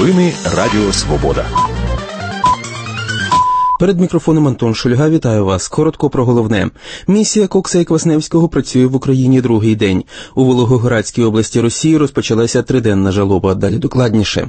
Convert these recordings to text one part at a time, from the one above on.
Новини Радіо Свобода. Перед мікрофоном Антон Шульга. Вітаю вас. Коротко про головне. Місія Кокса і Квасневського працює в Україні другий день. У Волгоградській області Росії розпочалася триденна жалоба. Далі докладніше.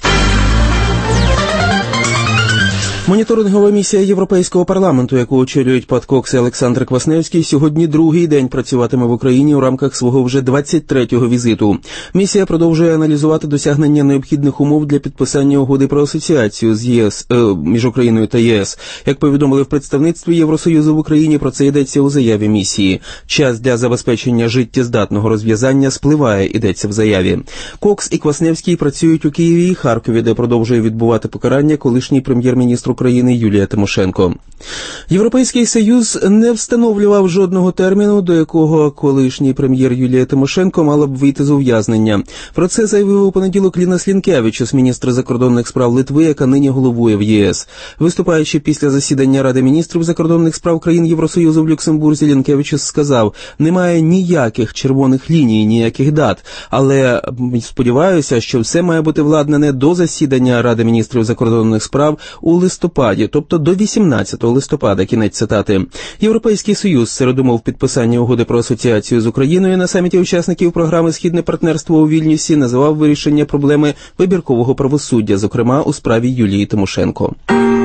Моніторингова місія Європейського парламенту, яку очолюють Пат Кокс і Олександр Квасневський, сьогодні другий день працюватиме в Україні у рамках свого вже 23-го візиту. Місія продовжує аналізувати досягнення необхідних умов для підписання угоди про асоціацію з ЄС, між Україною та ЄС. Як повідомили в представництві Євросоюзу в Україні, про це йдеться у заяві місії. Час для забезпечення життєздатного розв'язання спливає, йдеться в заяві. Кокс і Квасневський працюють у Києві і Харкові, де продовжує відбувати покарання колишній прем'єр-міністр України Юлія Тимошенко. Європейський Союз не встановлював жодного терміну, до якого колишній прем'єр Юлія Тимошенко мала б вийти з ув'язнення. Про це заявив у понеділок Лінас Лінкевичус, міністр закордонних справ Литви, яка нині головує в ЄС. Виступаючи після засідання Ради міністрів закордонних справ країн Євросоюзу в Люксембурзі, Лінкевичус сказав: «Немає ніяких червоних ліній, ніяких дат, але сподіваюся, що все має бути владнане до засідання Ради міністрів закордонних справ у листопаді, тобто до 18 листопада», кінець цитати. Європейський Союз серед умов підписання угоди про асоціацію з Україною на саміті учасників програми «Східне партнерство» у Вільнюсі називав вирішення проблеми вибіркового правосуддя, зокрема у справі Юлії Тимошенко.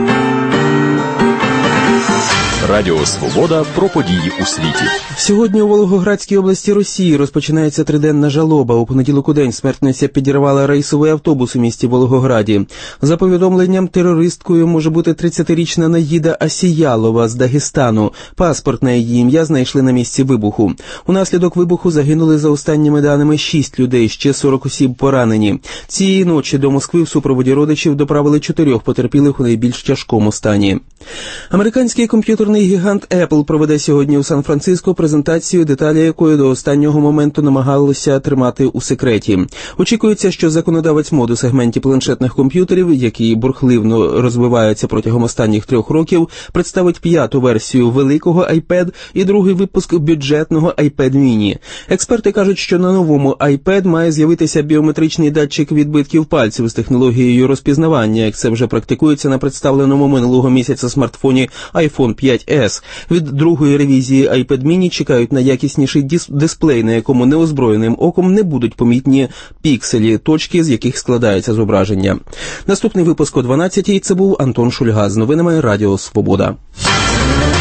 Радіо Свобода про події у світі. Сьогодні у Волгоградській області Росії розпочинається триденна жалоба. У понеділок у день смертниця підірвала рейсовий автобус у місті Волгограді. За повідомленням, терористкою може бути 30-річна Наїда Асіялова з Дагестану. Паспорт на її ім'я знайшли на місці вибуху. Унаслідок вибуху загинули, за останніми даними, 6 людей, ще 40 осіб поранені. Цієї ночі до Москви в супроводі родичів доправили 4 потерпілих у найбільш тяжкому стані. Американський комп'ютерний гігант Apple проведе сьогодні у Сан-Франциско презентацію, деталі якої до останнього моменту намагалися тримати у секреті. Очікується, що законодавець мод у сегменті планшетних комп'ютерів, який бурхливо розвивається протягом останніх 3 років, представить 5-ту версію великого iPad і другий випуск бюджетного iPad mini. Експерти кажуть, що на новому iPad має з'явитися біометричний датчик відбитків пальців з технологією розпізнавання, як це вже практикується на представленому минулого місяця смартфоні iPhone 5s. Від другої ревізії iPad mini чекають на якісніший дисплей, на якому неозброєним оком не будуть помітні пікселі, точки, з яких складається зображення. Наступний випуск о 12-й. Це був Антон Шульга з новинами Радіо Свобода.